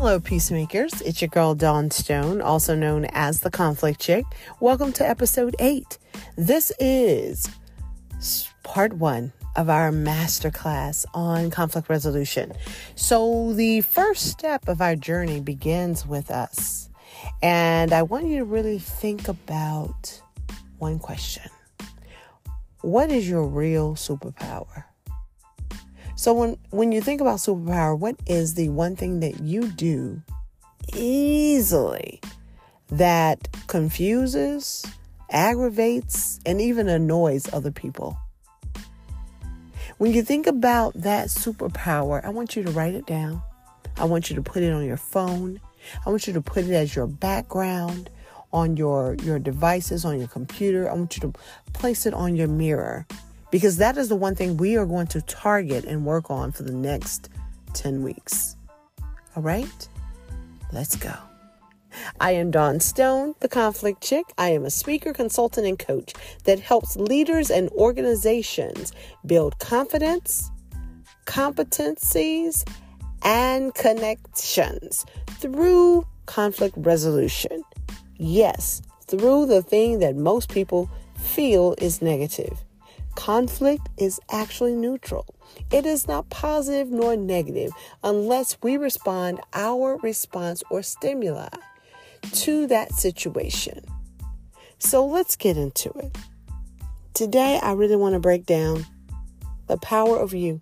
Hello, Peacemakers. It's your girl, Dawn Stone, also known as the Conflict Chick. Welcome to episode 8. This is part 1 of our masterclass on conflict resolution. So the first step of our journey begins with us. And I want you to really think about one question. What is your real superpower? So when you think about superpower, what is the one thing that you do easily that confuses, aggravates, and even annoys other people? When you think about that superpower, I want you to write it down. I want you to put it on your phone. I want you to put it as your background on your devices, on your computer. I want you to place it on your mirror. Because that is the one thing we are going to target and work on for the next 10 weeks. All right? Let's go. I am Dawn Stone, the Conflict Chick. I am a speaker, consultant, and coach that helps leaders and organizations build confidence, competencies, and connections through conflict resolution. Yes, through the thing that most people feel is negative. Conflict is actually neutral. It is not positive nor negative unless we respond our response or stimuli to that situation. So let's get into it. Today, I really want to break down the power of you.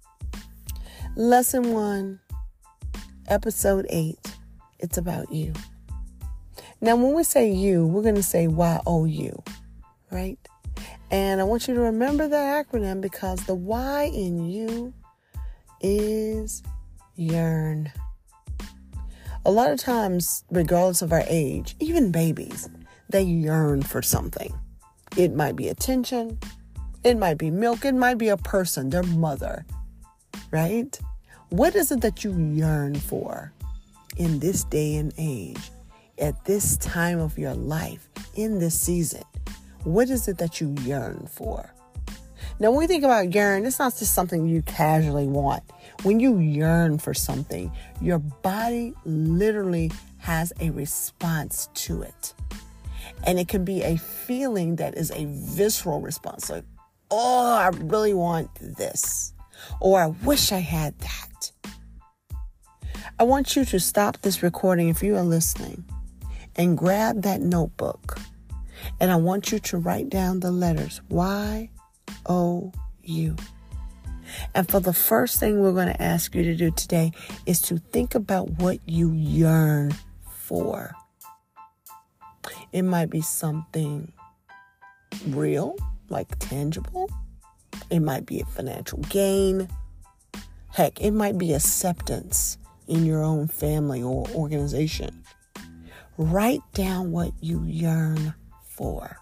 Lesson 1, episode 8. It's about you. Now, when we say you, we're going to say Y-O-U, right? And I want you to remember the acronym because the Y in you is yearn. A lot of times, regardless of our age, even babies, they yearn for something. It might be attention. It might be milk. It might be a person, their mother, right? What is it that you yearn for in this day and age, at this time of your life, in this season? What is it that you yearn for? Now, when we think about yearn, it's not just something you casually want. When you yearn for something, your body literally has a response to it. And it can be a feeling that is a visceral response. Like, oh, I really want this. Or I wish I had that. I want you to stop this recording if you are listening and grab that notebook. And I want you to write down the letters Y-O-U. And for the first thing we're going to ask you to do today is to think about what you yearn for. It might be something real, like tangible. It might be a financial gain. Heck, it might be acceptance in your own family or organization. Write down what you yearn for.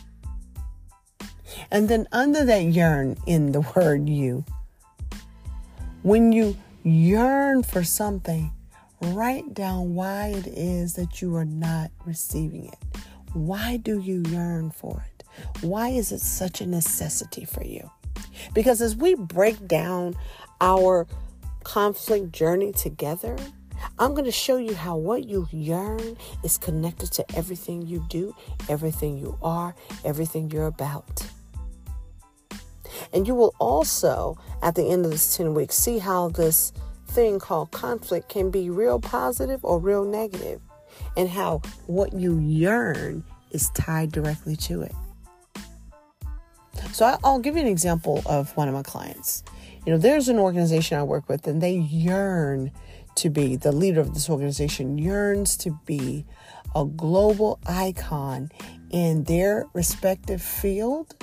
And then under that yearn in the word you, when you yearn for something, write down why it is that you are not receiving it. Why do you yearn for it? Why is it such a necessity for you? Because as we break down our conflict journey together, I'm going to show you how what you yearn is connected to everything you do, everything you are, everything you're about. And you will also, at the end of this 10 weeks, see how this thing called conflict can be real positive or real negative, and how what you yearn is tied directly to it. So I'll give you an example of one of my clients. There's an organization I work with, and they yearn to be, the leader of this organization yearns to be a global icon in their respective field,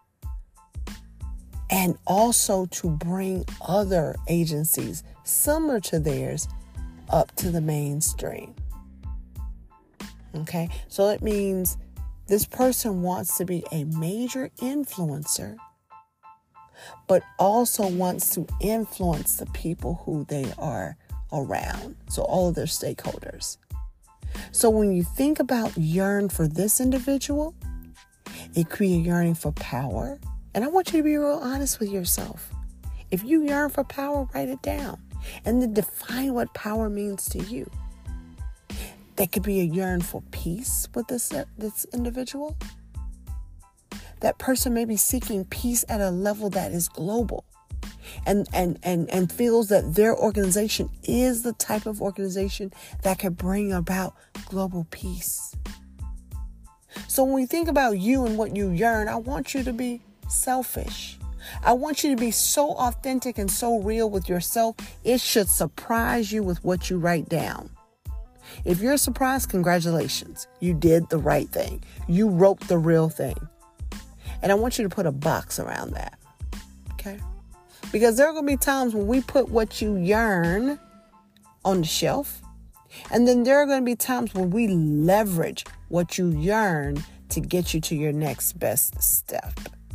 and also to bring other agencies similar to theirs up to the mainstream. Okay, so it means this person wants to be a major influencer, but also wants to influence the people who they are around. So all of their stakeholders. So when you think about yearn for this individual, it could be a yearning for power. And I want you to be real honest with yourself. If you yearn for power, write it down. And then define what power means to you. There could be a yearn for peace with this individual. That person may be seeking peace at a level that is global and feels that their organization is the type of organization that can bring about global peace. So when we think about you and what you yearn, I want you to be selfish. I want you to be so authentic and so real with yourself. It should surprise you with what you write down. If you're surprised, congratulations. You did the right thing. You wrote the real thing. And I want you to put a box around that. Okay? Because there are going to be times when we put what you yearn on the shelf. And then there are going to be times when we leverage what you yearn to get you to your next best step.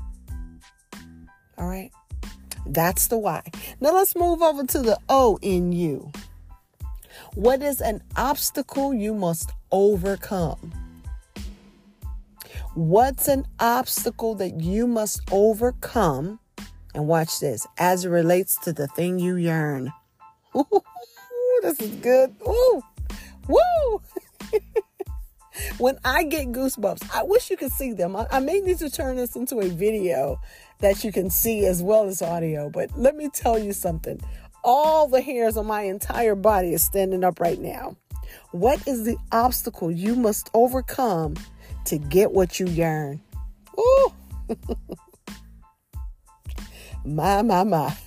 All right? That's the why. Now let's move over to the O in you. What is an obstacle you must overcome? What's an obstacle that you must overcome? And watch this, as it relates to the thing you yearn. Ooh, this is good. Ooh, woo! When I get goosebumps, I wish you could see them. I may need to turn this into a video that you can see as well as audio. But let me tell you something. All the hairs on my entire body is standing up right now. What is the obstacle you must overcome to get what you yearn? Ooh. My.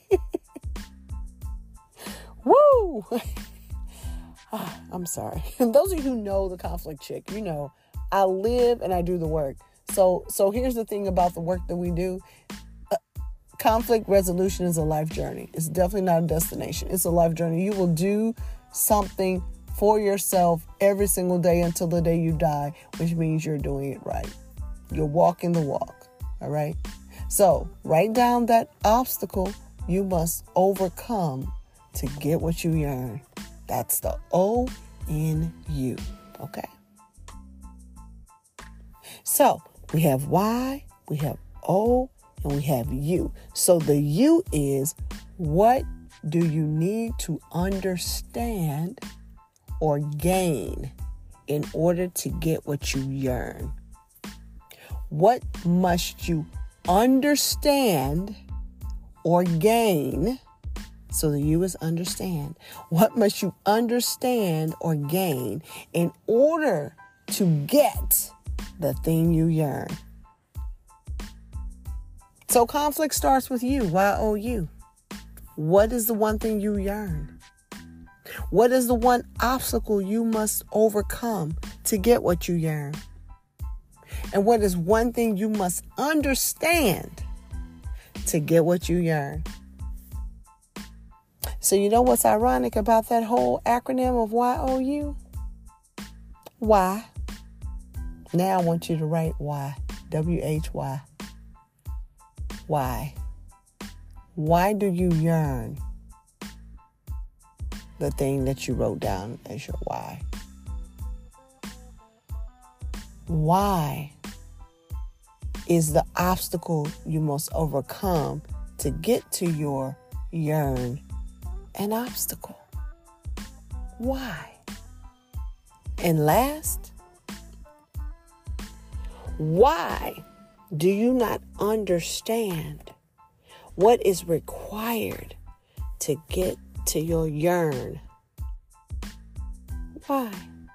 Woo. I'm sorry. And those of you who know the Conflict Chick, you know, I live and I do the work. So here's the thing about the work that we do. Conflict resolution is a life journey. It's definitely not a destination. It's a life journey. You will do something for yourself every single day until the day you die, which means you're doing it right. You're walking the walk. All right. So write down that obstacle you must overcome to get what you yearn. That's the O in you. Okay. So we have Y, we have O, and we have U. So the U is, what do you need to understand or gain in order to get what you yearn? What must you understand or gain? So the U is understand. What must you understand or gain in order to get the thing you yearn? So conflict starts with you. Y-O-U. What is the one thing you yearn? What is the one obstacle you must overcome to get what you yearn? And what is one thing you must understand to get what you yearn? So you know what's ironic about that whole acronym of Y-O-U? Why? Now I want you to write Y. W-H-Y. Why? Why do you yearn the thing that you wrote down as your why? Why is the obstacle you must overcome to get to your yearn an obstacle? Why? And last, why do you not understand what is required to get to your yearn? Why?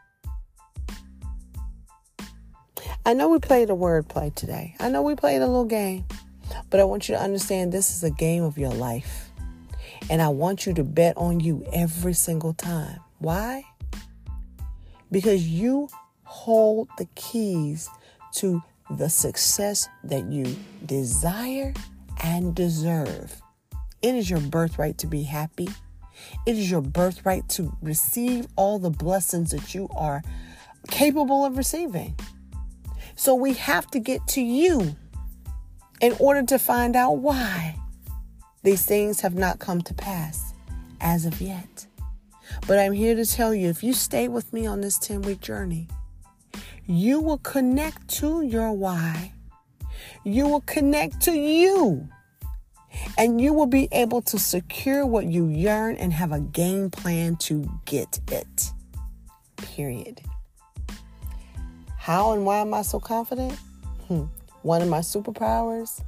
I know we played a word play today. I know we played a little game, but I want you to understand this is a game of your life. And I want you to bet on you every single time. Why? Because you hold the keys to the success that you desire and deserve. It is your birthright to be happy. It is your birthright to receive all the blessings that you are capable of receiving. So we have to get to you in order to find out why these things have not come to pass as of yet. But I'm here to tell you, if you stay with me on this 10-week journey, you will connect to your why. You will connect to you. And you will be able to secure what you yearn and have a game plan to get it. Period. How and why am I so confident? One of my superpowers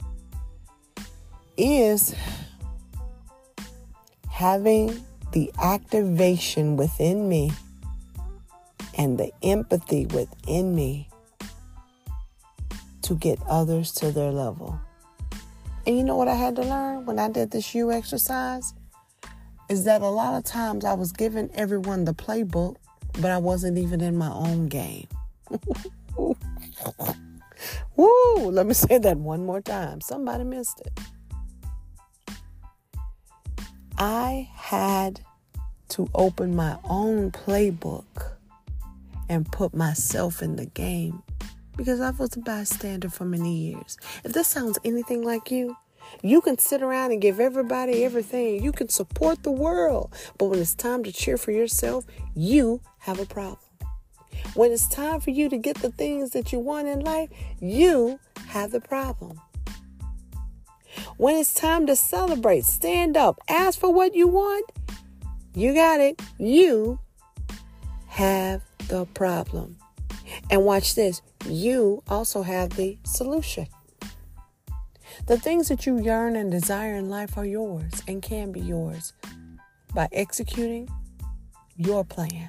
is having the activation within me and the empathy within me to get others to their level. And you know what I had to learn when I did this U exercise? Is that a lot of times I was giving everyone the playbook, but I wasn't even in my own game. Woo! Let me say that one more time. Somebody missed it. I had to open my own playbook and put myself in the game because I was a bystander for many years. If this sounds anything like you, you can sit around and give everybody everything. You can support the world. But when it's time to cheer for yourself, you have a problem. When it's time for you to get the things that you want in life, you have the problem. When it's time to celebrate, stand up, ask for what you want, you got it. You have the problem. And watch this. You also have the solution. The things that you yearn and desire in life are yours and can be yours by executing your plan.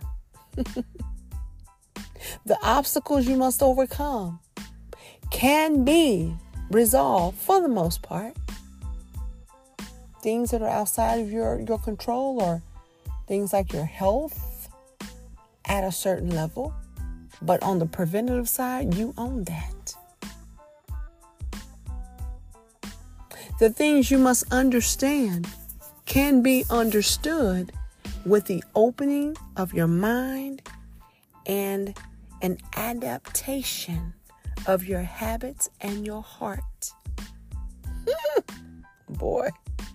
The obstacles you must overcome can be resolved for the most part. Things that are outside of your control or things like your health at a certain level. But on the preventative side, you own that. The things you must understand can be understood with the opening of your mind and an adaptation of your habits and your heart. Boy.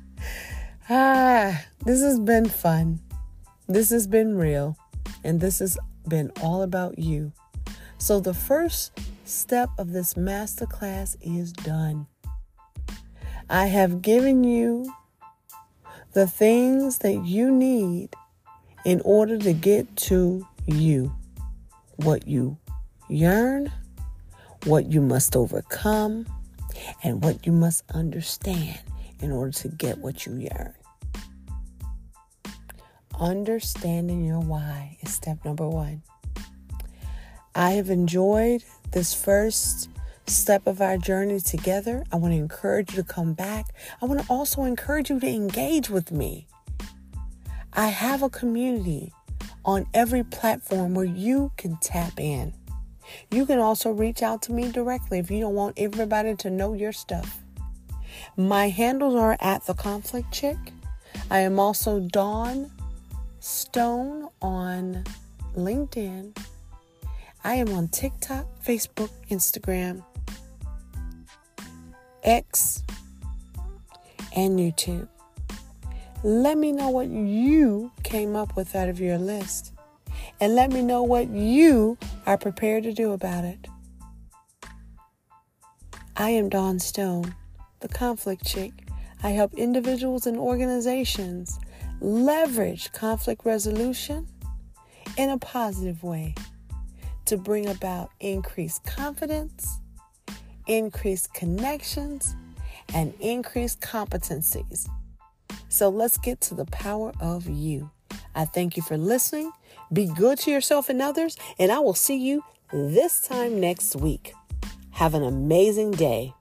This has been fun. This has been real. And this has been all about you. So the first step of this masterclass is done. I have given you the things that you need in order to get to you. What you yearn, what you must overcome, and what you must understand in order to get what you yearn. Understanding your why is step number 1. I have enjoyed this first step of our journey together. I want to encourage you to come back. I want to also encourage you to engage with me. I have a community on every platform where you can tap in. You can also reach out to me directly if you don't want everybody to know your stuff. My handles are at The Conflict Chick. I am also Dawn Stone on LinkedIn. I am on TikTok, Facebook, Instagram, X, and YouTube. Let me know what you came up with out of your list. And let me know what you are prepared to do about it. I am Dawn Stone, the Conflict Chick. I help individuals and organizations leverage conflict resolution in a positive way to bring about increased confidence, increased connections, and increased competencies. So let's get to the power of you. I thank you for listening. Be good to yourself and others, and I will see you this time next week. Have an amazing day.